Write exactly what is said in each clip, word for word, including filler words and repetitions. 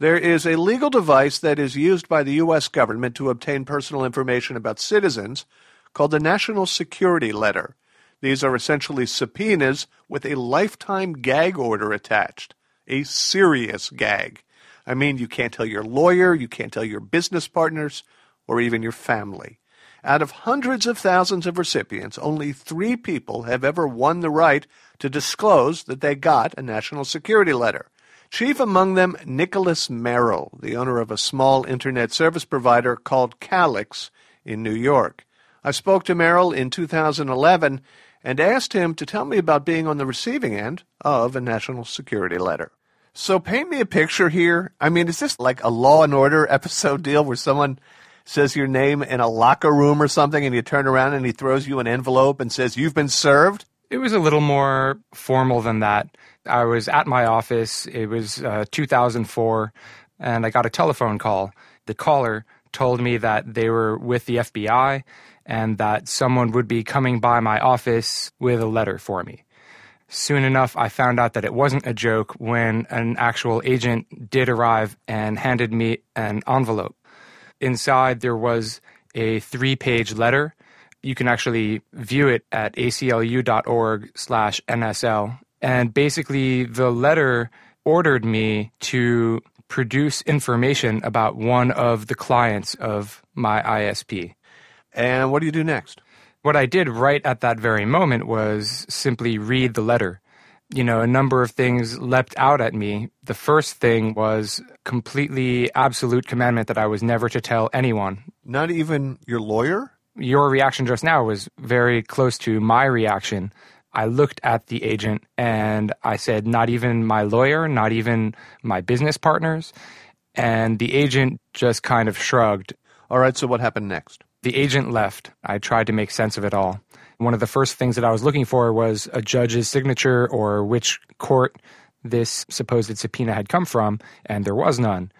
There is a legal device that is used by the U S government to obtain personal information about citizens called the National Security Letter. These are essentially subpoenas with a lifetime gag order attached. A serious gag. I mean, you can't tell your lawyer, you can't tell your business partners, or even your family. Out of hundreds of thousands of recipients, only three people have ever won the right to disclose that they got a national security letter. Chief among them, Nicholas Merrill, the owner of a small internet service provider called Calix in New York. I spoke to Merrill in two thousand eleven and asked him to tell me about being on the receiving end of a national security letter. So paint me a picture here. I mean, is this like a Law and Order episode deal where someone says your name in a locker room or something and you turn around and he throws you an envelope and says, "You've been served"? It was a little more formal than that. I was at my office. It was uh, two thousand four, and I got a telephone call. The caller told me that they were with the F B I and that someone would be coming by my office with a letter for me. Soon enough, I found out that it wasn't a joke when an actual agent did arrive and handed me an envelope. Inside, there was a three-page letter. You can actually view it at aclu.org slash NSL. And basically, the letter ordered me to produce information about one of the clients of my I S P. And what do you do next? What I did right at that very moment was simply read the letter. You know, a number of things leapt out at me. The first thing was completely absolute commandment that I was never to tell anyone. Not even your lawyer? Your reaction just now was very close to my reaction. I looked at the agent and I said, not even my lawyer, not even my business partners. And the agent just kind of shrugged. All right, so what happened next? The agent left. I tried to make sense of it all. One of the first things that I was looking for was a judge's signature or which court this supposed subpoena had come from, and there was none.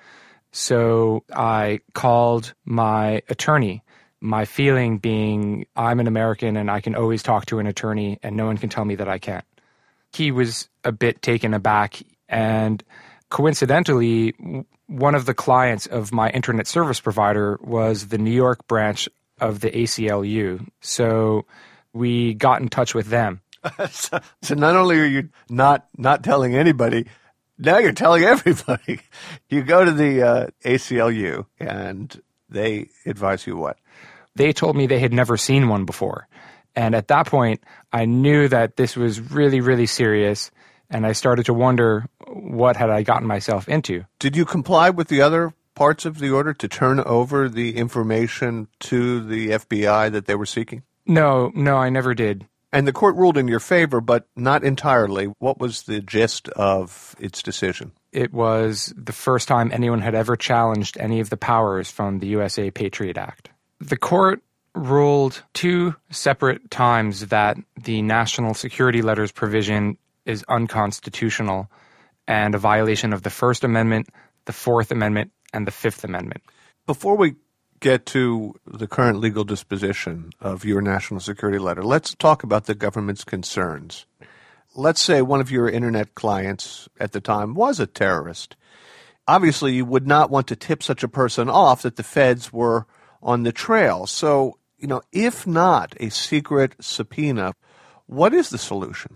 So I called my attorney, my feeling being I'm an American and I can always talk to an attorney and no one can tell me that I can't. He was a bit taken aback, and coincidentally, one of the clients of my internet service provider was the New York branch of the A C L U. So we got in touch with them. so, so not only are you not not telling anybody, now you're telling everybody. You go to the uh, A C L U and they advise you what? They told me they had never seen one before. And at that point, I knew that this was really, really serious. And I started to wonder, what had I gotten myself into? Did you comply with the other parts of the order to turn over the information to the F B I that they were seeking? No, no, I never did. And the court ruled in your favor, but not entirely. What was the gist of its decision? It was the first time anyone had ever challenged any of the powers from the U S A Patriot Act. The court ruled two separate times that the National Security Letters provision is unconstitutional and a violation of the First Amendment, the Fourth Amendment, and the Fifth Amendment. Before we get to the current legal disposition of your national security letter, let's talk about the government's concerns. Let's say one of your internet clients at the time was a terrorist. Obviously, you would not want to tip such a person off that the feds were on the trail. So, you know, if not a secret subpoena, what is the solution?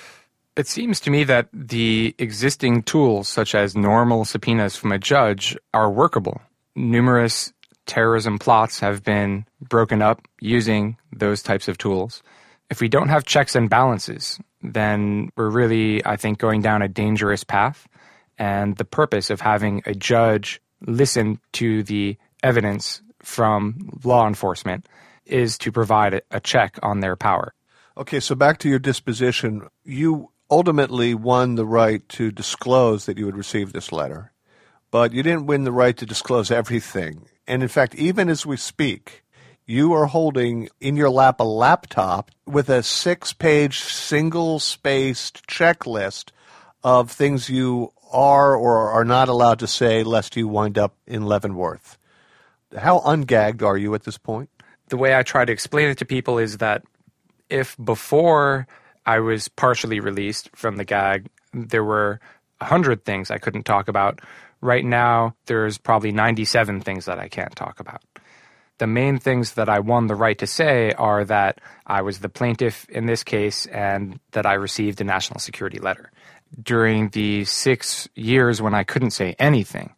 It seems to me that the existing tools, such as normal subpoenas from a judge, are workable. Numerous terrorism plots have been broken up using those types of tools. If we don't have checks and balances, then we're really, I think, going down a dangerous path. And the purpose of having a judge listen to the evidence from law enforcement is to provide a check on their power. Okay, so back to your disposition. You ultimately won the right to disclose that you had received this letter, but you didn't win the right to disclose everything. And in fact, even as we speak, you are holding in your lap a laptop with a six-page, single-spaced checklist of things you are or are not allowed to say lest you wind up in Leavenworth. How ungagged are you at this point? The way I try to explain it to people is that if before I was partially released from the gag, there were a hundred things I couldn't talk about. Right now, there's probably ninety-seven things that I can't talk about. The main things that I won the right to say are that I was the plaintiff in this case and that I received a national security letter. During the six years when I couldn't say anything,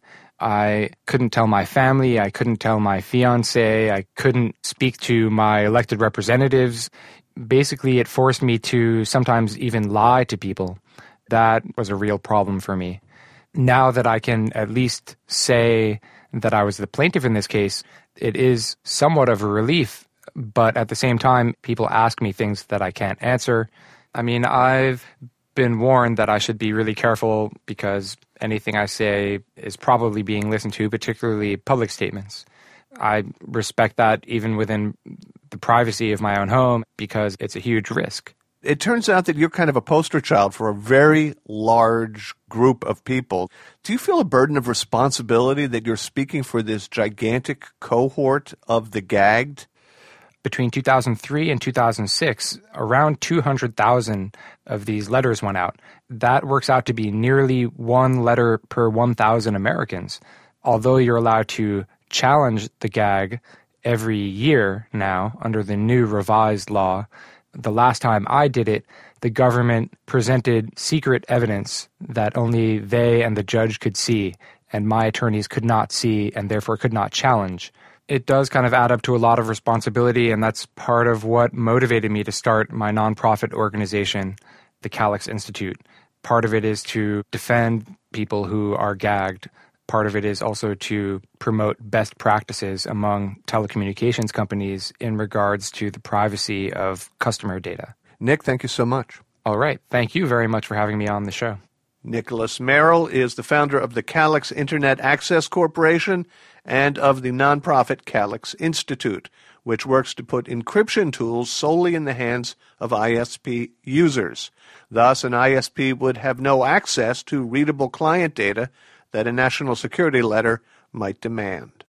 I couldn't tell my family, I couldn't tell my fiancé, I couldn't speak to my elected representatives. Basically, it forced me to sometimes even lie to people. That was a real problem for me. Now that I can at least say that I was the plaintiff in this case, it is somewhat of a relief, but at the same time, people ask me things that I can't answer. I mean, I've been warned that I should be really careful because anything I say is probably being listened to, particularly public statements. I respect that even within the privacy of my own home because it's a huge risk. It turns out that you're kind of a poster child for a very large group of people. Do you feel a burden of responsibility that you're speaking for this gigantic cohort of the gagged? Between two thousand three and two thousand six, around two hundred thousand of these letters went out. That works out to be nearly one letter per one thousand Americans. Although you're allowed to challenge the gag every year now under the new revised law, the last time I did it, the government presented secret evidence that only they and the judge could see, and my attorneys could not see and therefore could not challenge. It does kind of add up to a lot of responsibility, and that's part of what motivated me to start my nonprofit organization, the Calyx Institute. Part of it is to defend people who are gagged. Part of it is also to promote best practices among telecommunications companies in regards to the privacy of customer data. Nick, thank you so much. All right. Thank you very much for having me on the show. Nicholas Merrill is the founder of the Calyx Internet Access Corporation and of the nonprofit Calyx Institute, which works to put encryption tools solely in the hands of I S P users. Thus, an I S P would have no access to readable client data that a national security letter might demand.